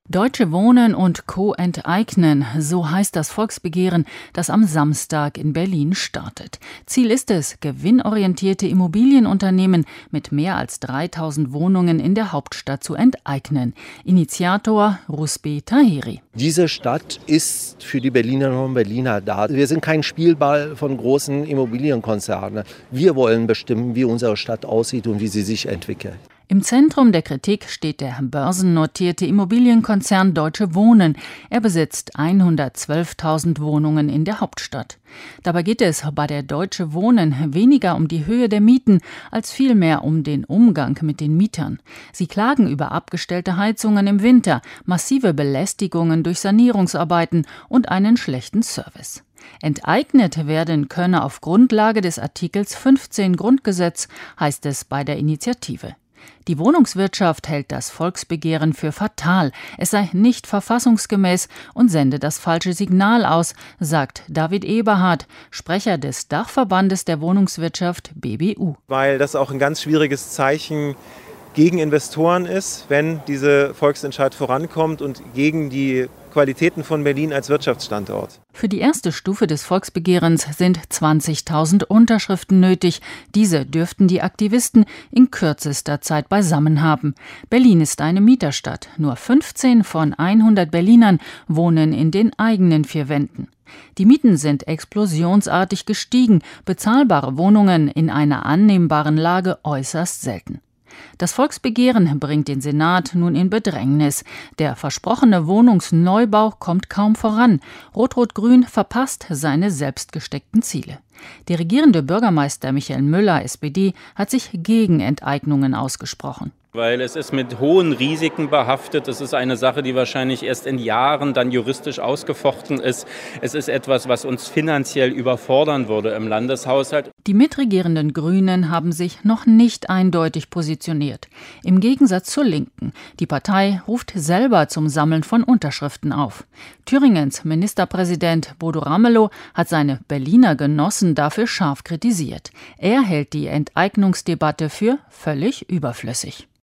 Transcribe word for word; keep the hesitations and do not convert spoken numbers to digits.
Deutsche Wohnen und Co. enteignen, so heißt das Volksbegehren, das am Samstag in Berlin startet. Ziel ist es, gewinnorientierte Immobilienunternehmen mit mehr als dreitausend Wohnungen in der Hauptstadt zu enteignen. Initiator Rusbe Taheri. Diese Stadt ist für die Berlinerinnen und Berliner da. Wir sind kein Spielball von großen Immobilienkonzernen. Wir wollen bestimmen, wie unsere Stadt aussieht und wie sie sich entwickelt. Im Zentrum der Kritik steht der börsennotierte Immobilienkonzern Deutsche Wohnen. Er besitzt hundertzwölftausend Wohnungen in der Hauptstadt. Dabei geht es bei der Deutsche Wohnen weniger um die Höhe der Mieten, als vielmehr um den Umgang mit den Mietern. Sie klagen über abgestellte Heizungen im Winter, massive Belästigungen durch Sanierungsarbeiten und einen schlechten Service. Enteignet werden könne auf Grundlage des Artikels fünfzehn Grundgesetz, heißt es bei der Initiative. Die Wohnungswirtschaft hält das Volksbegehren für fatal. Es sei nicht verfassungsgemäß und sende das falsche Signal aus, sagt David Eberhard, Sprecher des Dachverbandes der Wohnungswirtschaft B B U. Weil das auch ein ganz schwieriges Zeichen gegen Investoren ist, wenn diese Volksentscheid vorankommt und gegen die Qualitäten von Berlin als Wirtschaftsstandort. Für die erste Stufe des Volksbegehrens sind zwanzigtausend Unterschriften nötig. Diese dürften die Aktivisten in kürzester Zeit beisammen haben. Berlin ist eine Mieterstadt. Nur fünfzehn von hundert Berlinern wohnen in den eigenen vier Wänden. Die Mieten sind explosionsartig gestiegen, bezahlbare Wohnungen in einer annehmbaren Lage äußerst selten. Das Volksbegehren bringt den Senat nun in Bedrängnis. Der versprochene Wohnungsneubau kommt kaum voran. Rot-Rot-Grün verpasst seine selbstgesteckten Ziele. Der regierende Bürgermeister Michael Müller, S P D, hat sich gegen Enteignungen ausgesprochen. Weil es ist mit hohen Risiken behaftet. Es ist eine Sache, die wahrscheinlich erst in Jahren dann juristisch ausgefochten ist. Es ist etwas, was uns finanziell überfordern würde im Landeshaushalt. Die mitregierenden Grünen haben sich noch nicht eindeutig positioniert. Im Gegensatz zur Linken. Die Partei ruft selber zum Sammeln von Unterschriften auf. Thüringens Ministerpräsident Bodo Ramelow hat seine Berliner Genossen dafür scharf kritisiert. Er hält die Enteignungsdebatte für völlig überflüssig.